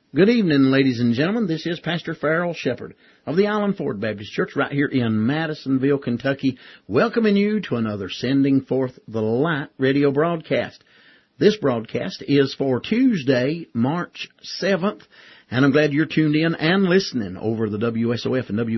Good evening, ladies and gentlemen. This is Pastor Farrell Shepherd of the Island Ford Baptist Church right here in Madisonville, Kentucky, welcoming you to another Sending Forth the Light radio broadcast. This broadcast is for Tuesday, March 7th, and I'm glad you're tuned in and listening over the WSOF and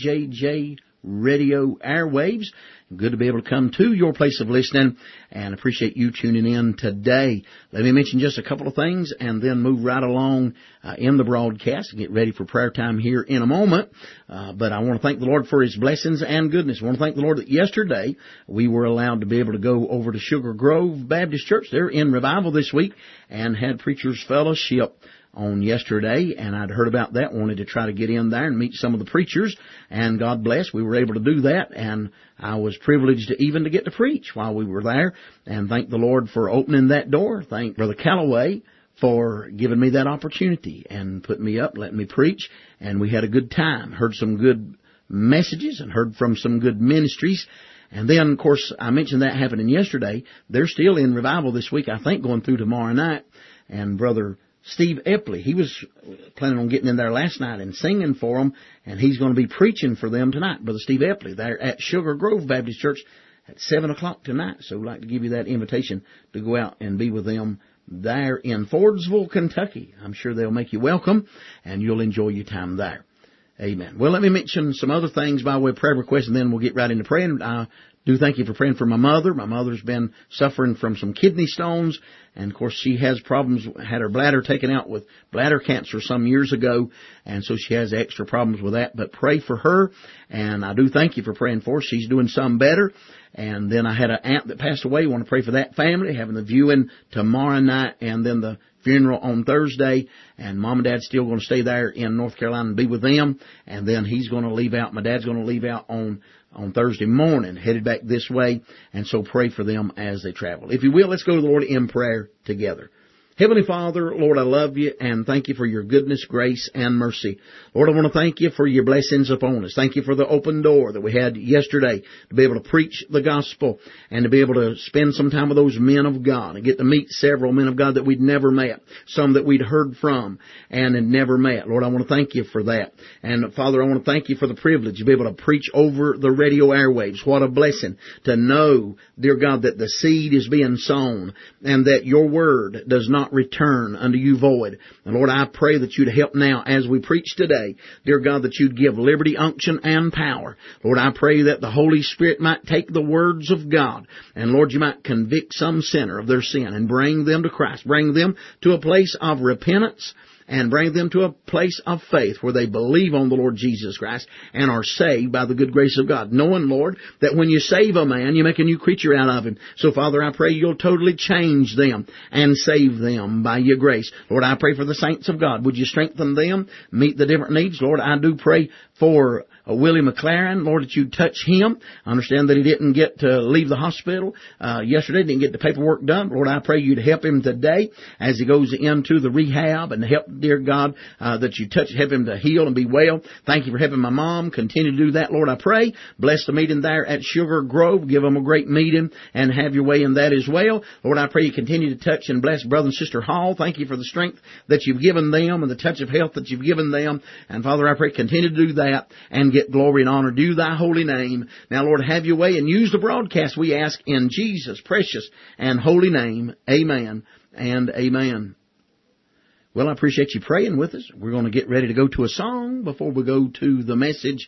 WAJJ radio airwaves. Good to be able to come to your place of listening, and appreciate you tuning in today. Let me mention just a couple of things and then move right along in the broadcast and get ready for prayer time here in a moment. But I want to thank the Lord for His blessings and goodness. I want to thank the Lord that yesterday we were allowed to be able to go over to Sugar Grove Baptist Church. They're in revival this week and had Preachers Fellowship on yesterday, and I'd heard about that, wanted to try to get in there and meet some of the preachers, and God bless, we were able to do that, and I was privileged even to get to preach while we were there, and thank the Lord for opening that door. Thank Brother Calloway for giving me that opportunity and putting me up, letting me preach, and we had a good time, heard some good messages and heard from some good ministries. And then, of course, I mentioned that happening yesterday. They're still in revival this week, I think, going through tomorrow night, and Brother Steve Epley, he was planning on getting in there last night and singing for them, and he's going to be preaching for them tonight. Brother Steve Epley, there at Sugar Grove Baptist Church at 7 o'clock tonight. So we'd like to give you that invitation to go out and be with them there in Fordsville, Kentucky. I'm sure they'll make you welcome, and you'll enjoy your time there. Amen. Well, let me mention some other things by way of prayer requests, and then we'll get right into praying. I do thank you for praying for my mother. My mother's been suffering from some kidney stones, and of course she has problems, had her bladder taken out with bladder cancer some years ago, and so she has extra problems with that. But pray for her, and I do thank you for praying for her. She's doing some better. And then I had an aunt that passed away. I want to pray for that family, having the viewing tomorrow night, and then the funeral on Thursday, and Mom and Dad's still going to stay there in North Carolina and be with them, and then he's going to leave out, my dad's going to leave out on Thursday morning, headed back this way, and so pray for them as they travel. If you will, let's go to the Lord in prayer together. Heavenly Father, Lord, I love you and thank you for your goodness, grace, and mercy. Lord, I want to thank you for your blessings upon us. Thank you for the open door that we had yesterday to be able to preach the gospel and to be able to spend some time with those men of God and get to meet several men of God that we'd never met, some that we'd heard from and had never met. Lord, I want to thank you for that. And Father, I want to thank you for the privilege to be able to preach over the radio airwaves. What a blessing to know, dear God, that the seed is being sown and that your word does not return unto you void. And Lord, I pray that you'd help now as we preach today, dear God, that you'd give liberty, unction, and power. Lord, I pray that the Holy Spirit might take the words of God, and Lord, you might convict some sinner of their sin and bring them to Christ, bring them to a place of repentance, and bring them to a place of faith where they believe on the Lord Jesus Christ and are saved by the good grace of God. Knowing, Lord, that when you save a man, you make a new creature out of him. So, Father, I pray you'll totally change them and save them by your grace. Lord, I pray for the saints of God. Would you strengthen them, meet the different needs? Lord, I do pray for Willie McLaren, Lord, that you touch him. I understand that he didn't get to leave the hospital yesterday, didn't get the paperwork done. Lord, I pray you to help him today as he goes into the rehab and help, dear God, that you touch, help him to heal and be well. Thank you for helping my mom. Continue to do that, Lord, I pray. Bless the meeting there at Sugar Grove. Give them a great meeting and have your way in that as well. Lord, I pray you continue to touch and bless Brother and Sister Hall. Thank you for the strength that you've given them and the touch of health that you've given them. And Father, I pray continue to do that and get glory and honor due thy holy name. Now, Lord, have your way and use the broadcast, we ask in Jesus' precious and holy name. Amen and amen. Well, I appreciate you praying with us. We're going to get ready to go to a song before we go to the message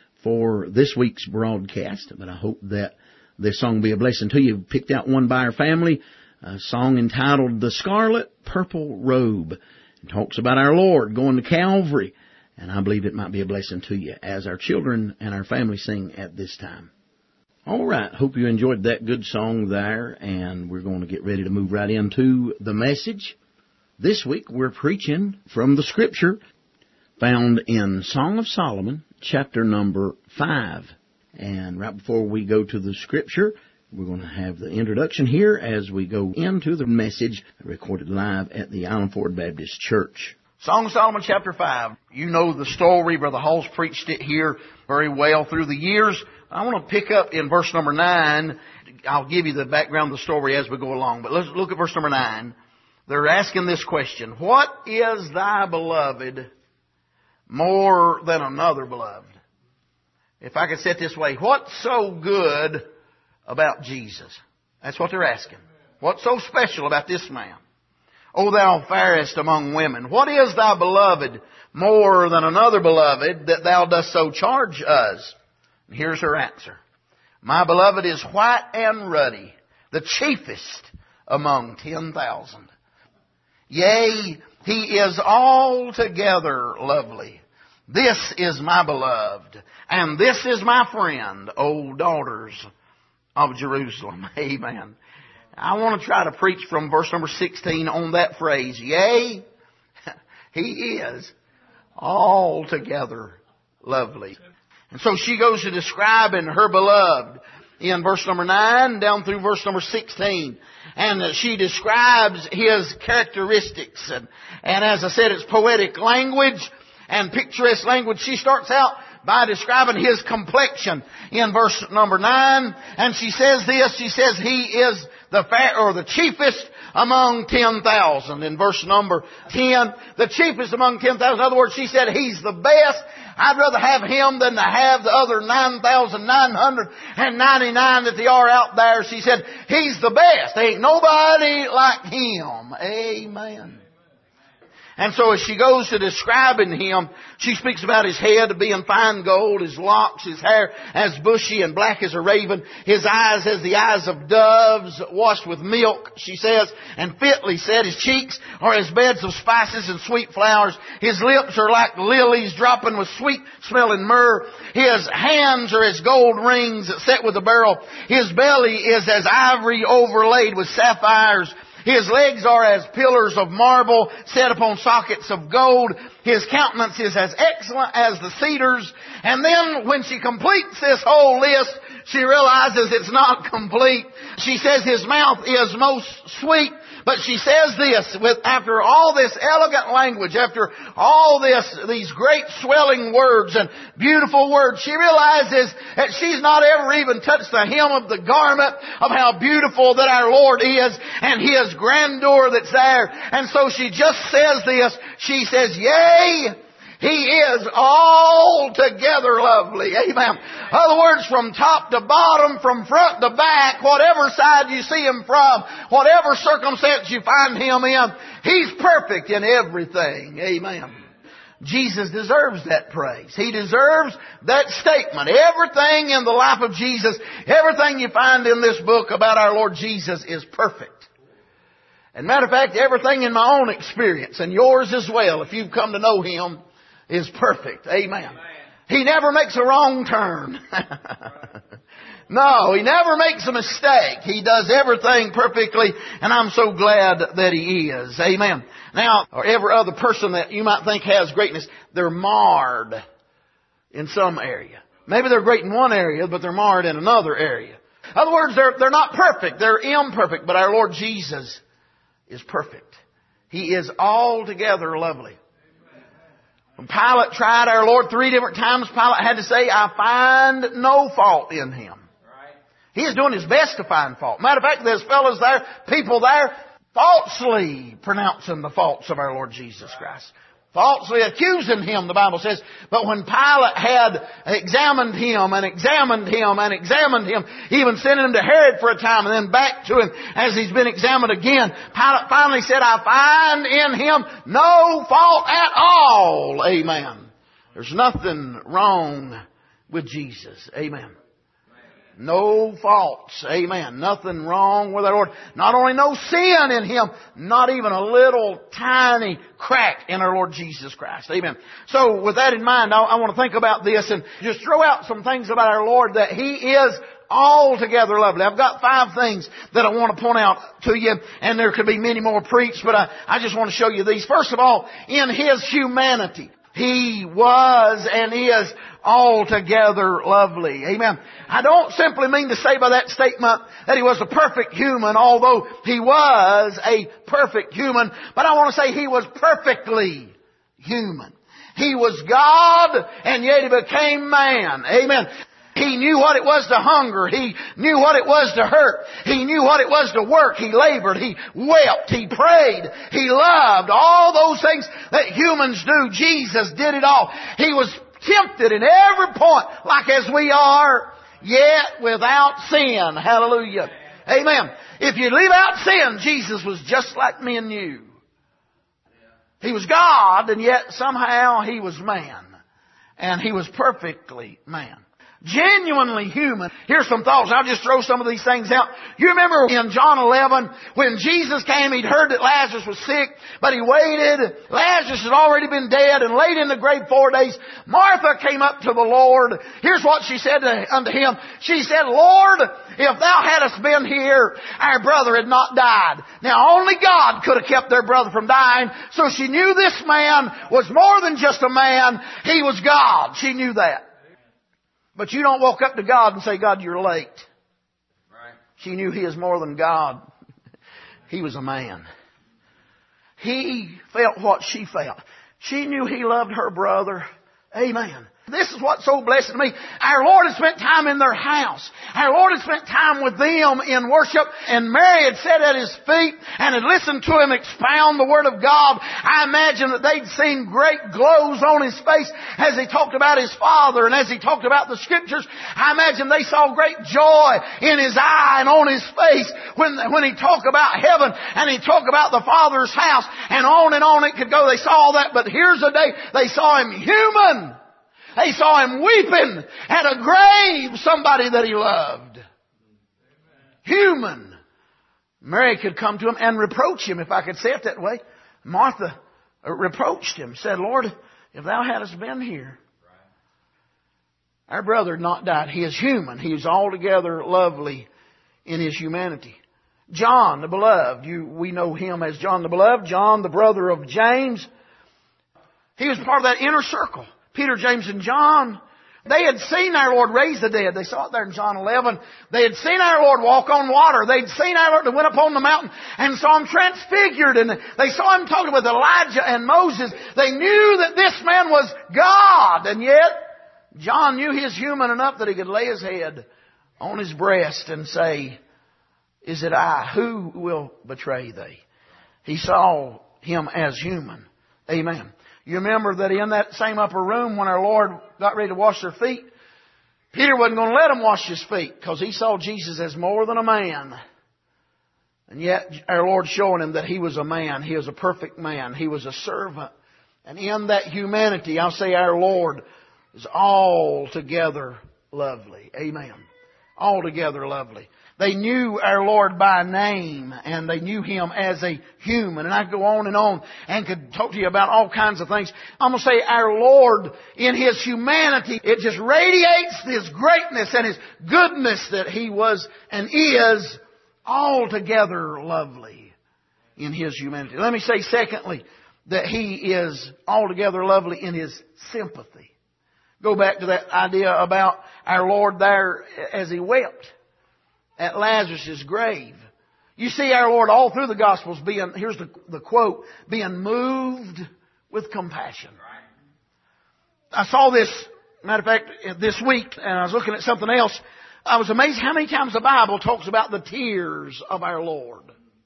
for this week's broadcast. But I hope that this song will be a blessing to you. Picked out one by our family, a song entitled The Scarlet Purple Robe. It talks about our Lord going to Calvary. And I believe it might be a blessing to you as our children and our family sing at this time. All right. Hope you enjoyed that good song there. And we're going to get ready to move right into the message. This week we're preaching from the Scripture found in Song of Solomon, chapter number 5. And right before we go to the Scripture, we're going to have the introduction here as we go into the message recorded live at the Island Ford Baptist Church. Song of Solomon, chapter 5. You know the story. Brother Hall's preached it here very well through the years. I want to pick up in verse number 9. I'll give you the background of the story as we go along. But let's look at verse number 9. They're asking this question: what is thy beloved more than another beloved? If I could say it this way, what's so good about Jesus? That's what they're asking. What's so special about this man? O thou fairest among women, what is thy beloved more than another beloved, that thou dost so charge us? And here's her answer. My beloved is white and ruddy, the chiefest among 10,000. Yea, he is altogether lovely. This is my beloved, and this is my friend, O daughters of Jerusalem. Amen. I want to try to preach from verse number 16 on that phrase. Yea, he is altogether lovely. And so she goes to describing her beloved in verse number 9 down through verse number 16. And she describes his characteristics. And as I said, it's poetic language and picturesque language. She starts out by describing his complexion in verse number 9. And she says this, she says he is the chiefest among 10,000. In verse number 10, the chiefest among 10,000. In other words, she said he's the best. I'd rather have him than to have the other 9,999 that they are out there. She said, he's the best. There ain't nobody like him. Amen. And so as she goes to describing him, she speaks about his head being fine gold, his locks, his hair as bushy and black as a raven, his eyes as the eyes of doves washed with milk, she says, and fitly said, his cheeks are as beds of spices and sweet flowers, his lips are like lilies dropping with sweet smelling myrrh, his hands are as gold rings set with a beryl, his belly is as ivory overlaid with sapphires, his legs are as pillars of marble set upon sockets of gold. His countenance is as excellent as the cedars. And then when she completes this whole list, she realizes it's not complete. She says his mouth is most sweet. But she says this, after all this elegant language, after all these great swelling words and beautiful words, she realizes that she's not ever even touched the hem of the garment of how beautiful that our Lord is and His grandeur that's there. And so she just says this, she says, yea, He is altogether lovely. Amen. In other words, from top to bottom, from front to back, whatever side you see Him from, whatever circumstance you find Him in, He's perfect in everything. Amen. Jesus deserves that praise. He deserves that statement. Everything in the life of Jesus, everything you find in this book about our Lord Jesus is perfect. And matter of fact, everything in my own experience, and yours as well, if you've come to know Him, is perfect. Amen. He never makes a wrong turn. No, He never makes a mistake. He does everything perfectly, and I'm so glad that He is. Amen. Now, or every other person that you might think has greatness, they're marred in some area. Maybe they're great in one area, but they're marred in another area. In other words, they're not perfect. They're imperfect, but our Lord Jesus is perfect. He is altogether lovely. When Pilate tried our Lord 3 different times, Pilate had to say, I find no fault in Him. He is doing his best to find fault. Matter of fact, there's fellows there, people there, falsely pronouncing the faults of our Lord Jesus Christ. Falsely accusing Him, the Bible says. But when Pilate had examined Him and examined Him and examined Him, even sending Him to Herod for a time and then back to Him as He's been examined again, Pilate finally said, I find in Him no fault at all. Amen. There's nothing wrong with Jesus. Amen. No faults. Amen. Nothing wrong with our Lord. Not only no sin in Him, not even a little tiny crack in our Lord Jesus Christ. Amen. So with that in mind, I want to think about this and just throw out some things about our Lord that He is altogether lovely. I've got 5 things that I want to point out to you, and there could be many more preached, but I just want to show you these. First of all, in His humanity, He was and is altogether lovely. Amen. I don't simply mean to say by that statement that He was a perfect human, although He was a perfect human, but I want to say He was perfectly human. He was God, and yet He became man. Amen. He knew what it was to hunger. He knew what it was to hurt. He knew what it was to work. He labored. He wept. He prayed. He loved. All those things that humans do. Jesus did it all. He was tempted in every point like as we are, yet without sin. Hallelujah. Amen. If you leave out sin, Jesus was just like me and you. He was God, and yet somehow He was man. And He was perfectly man. Genuinely human. Here's some thoughts. I'll just throw some of these things out. You remember in John 11, when Jesus came, He'd heard that Lazarus was sick, but He waited. Lazarus had already been dead and laid in the grave 4 days. Martha came up to the Lord. Here's what she said unto Him. She said, Lord, if Thou hadst been here, our brother had not died. Now only God could have kept their brother from dying. So she knew this man was more than just a man. He was God. She knew that. But you don't walk up to God and say, God, you're late. Right. She knew He is more than God. He was a man. He felt what she felt. She knew He loved her brother. Amen. This is what's so blessed to me. Our Lord had spent time in their house. Our Lord had spent time with them in worship. And Mary had sat at His feet and had listened to Him expound the Word of God. I imagine that they'd seen great glows on His face as He talked about His Father and as He talked about the Scriptures. I imagine they saw great joy in His eye and on His face when He talked about heaven and He talked about the Father's house, and on it could go. They saw all that, but here's the day they saw Him human. They saw Him weeping at a grave, somebody that He loved. Human. Mary could come to Him and reproach Him, if I could say it that way. Martha reproached Him, said, Lord, if Thou hadst been here, our brother had not died. He is human. He is altogether lovely in His humanity. John the Beloved, we know him as John the Beloved, John the brother of James. He was part of that inner circle. Peter, James, and John, they had seen our Lord raise the dead. They saw it there in John 11. They had seen our Lord walk on water. They'd seen our Lord that went up on the mountain and saw Him transfigured. And they saw Him talking with Elijah and Moses. They knew that this man was God. And yet, John knew He was human enough that he could lay his head on his breast and say, is it I? Who will betray thee? He saw Him as human. Amen. You remember that in that same upper room when our Lord got ready to wash their feet, Peter wasn't going to let him wash his feet because he saw Jesus as more than a man. And yet our Lord showing him that He was a man. He was a perfect man. He was a servant. And in that humanity, I'll say our Lord is altogether lovely. Amen. Altogether lovely. They knew our Lord by name, and they knew Him as a human. And I could go on and could talk to you about all kinds of things. I'm going to say our Lord in His humanity, it just radiates His greatness and His goodness that He was and is altogether lovely in His humanity. Let me say secondly that He is altogether lovely in His sympathy. Go back to that idea about our Lord there as He wept at Lazarus' grave. You see our Lord all through the Gospels being, here's the quote, being moved with compassion. I saw this, matter of fact, this week, and I was looking at something else. I was amazed how many times the Bible talks about the tears of our Lord.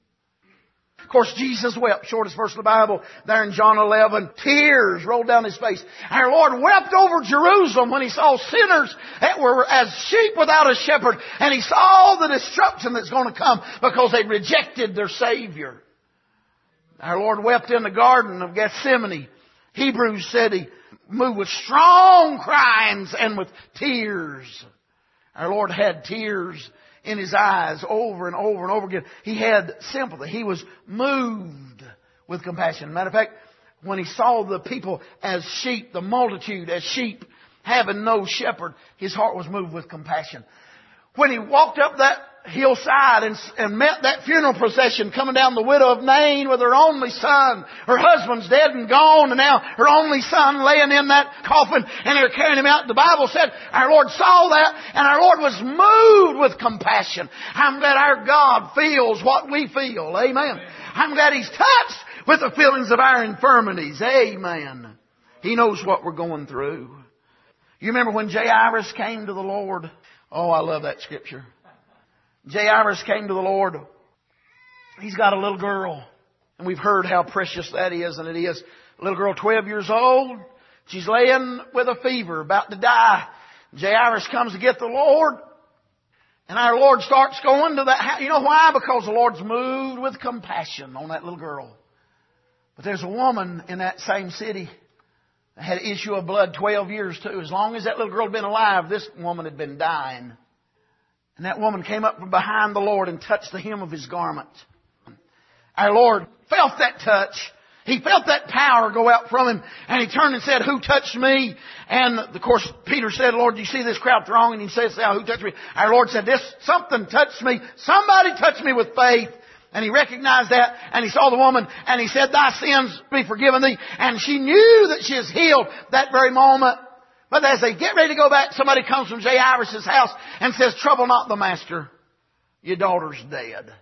Of course, Jesus wept, shortest verse of the Bible, there in John 11. Tears rolled down His face. Our Lord wept over Jerusalem when He saw sinners that were as sheep without a shepherd. And He saw the destruction that's going to come because they rejected their Savior. Our Lord wept in the Garden of Gethsemane. Hebrews said He moved with strong cryings and with tears. Our Lord had tears in His eyes over and over and over again. He had sympathy. He was moved with compassion. Matter of fact, when He saw the people as sheep, the multitude as sheep, having no shepherd, His heart was moved with compassion. When He walked up that hillside and met that funeral procession coming down, the widow of Nain with her only son. Her husband's dead and gone, and now her only son laying in that coffin, and they're carrying him out. The Bible said our Lord saw that, and our Lord was moved with compassion. I'm glad our God feels what we feel. Amen. I'm glad He's touched with the feelings of our infirmities. Amen. He knows what we're going through. You remember when Jairus came to the Lord? Oh, I love that scripture. Jairus came to the Lord. He's got a little girl. And we've heard how precious that is, and it is. A little girl, 12 years old. She's laying with a fever, about to die. Jairus comes to get the Lord. And our Lord starts going to that house. You know why? Because the Lord's moved with compassion on that little girl. But there's a woman in that same city that had an issue of blood 12 years too. As long as that little girl had been alive, this woman had been dying. And that woman came up from behind the Lord and touched the hem of His garment. Our Lord felt that touch. He felt that power go out from Him. And He turned and said, "Who touched me?" And of course, Peter said, "Lord, do you see this crowd throng?" And He says, "Who touched me?" Our Lord said, "Something touched me. Somebody touched me with faith." And He recognized that, and He saw the woman, and He said, "Thy sins be forgiven thee." And she knew that she is healed that very moment. But as they get ready to go back, somebody comes from Jairus' house and says, "Trouble not the master. Your daughter's dead."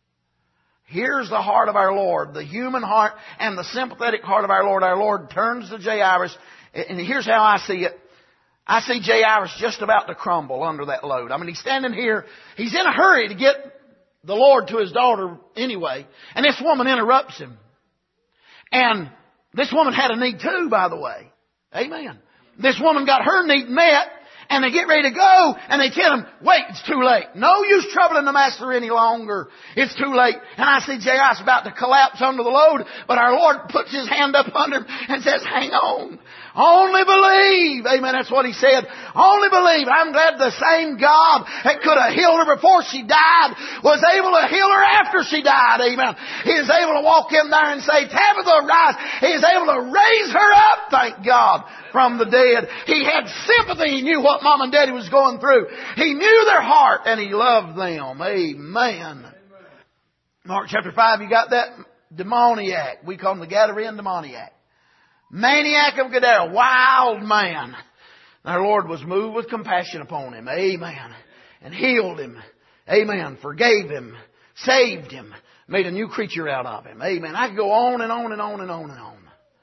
Here's the heart of our Lord, the human heart and the sympathetic heart of our Lord. Our Lord turns to Jairus, and here's how I see it. I see Jairus just about to crumble under that load. I mean, he's standing here. He's in a hurry to get the Lord to his daughter anyway. And this woman interrupts him. And this woman had a need too, by the way. Amen. This woman got her need met. And they get ready to go, and they tell him, "Wait, it's too late. No use troubling the master any longer. It's too late." And I see Jairus about to collapse under the load, but our Lord puts His hand up under him and says, "Hang on. Only believe." Amen. That's what He said. Only believe. I'm glad the same God that could have healed her before she died was able to heal her after she died. Amen. He is able to walk in there and say, "Tabitha, rise." He is able to raise her up, thank God, from the dead. He had sympathy. He knew what Mom and Daddy was going through. He knew their heart, and He loved them. Amen. Mark chapter 5, you got that demoniac. We call him the Gadarene demoniac. Maniac of Gadara, wild man. Our Lord was moved with compassion upon him. Amen. And healed him. Amen. Forgave him. Saved him. Made a new creature out of him. Amen. I could go on and on and on and on and on.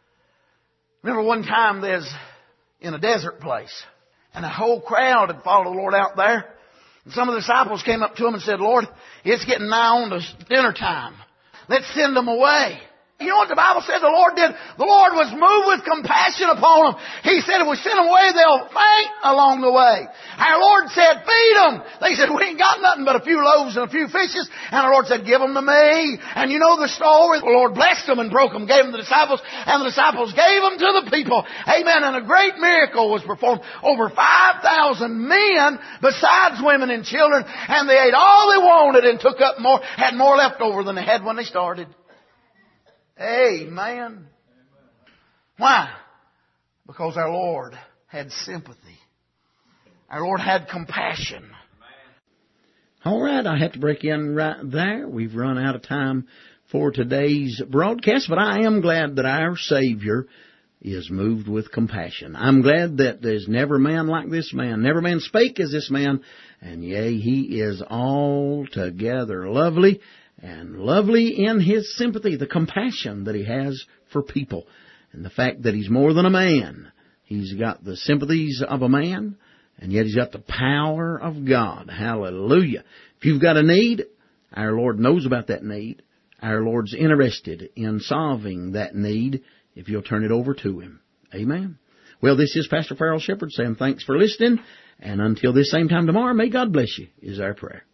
Remember one time there's in a desert place, and a whole crowd had followed the Lord out there. And some of the disciples came up to Him and said, "Lord, it's getting nigh on to dinner time. Let's send them away." You know what the Bible says the Lord did? The Lord was moved with compassion upon them. He said, if we send them away, they'll faint along the way. Our Lord said, "Feed them." They said, "We ain't got nothing but a few loaves and a few fishes." And our Lord said, "Give them to me." And you know the story. The Lord blessed them and broke them, gave them to the disciples, and the disciples gave them to the people. Amen. And a great miracle was performed. Over 5,000 men, besides women and children, and they ate all they wanted and took up more, had more left over than they had when they started. Amen. Why? Because our Lord had sympathy. Our Lord had compassion. All right, I have to break in right there. We've run out of time for today's broadcast, but I am glad that our Savior is moved with compassion. I'm glad that there's never man like this man. Never man spake as this man. And yea, He is altogether lovely. And lovely in His sympathy, the compassion that He has for people. And the fact that He's more than a man. He's got the sympathies of a man, and yet He's got the power of God. Hallelujah. If you've got a need, our Lord knows about that need. Our Lord's interested in solving that need if you'll turn it over to Him. Amen. Well, this is Pastor Farrell Shepherd saying thanks for listening. And until this same time tomorrow, may God bless you, is our prayer.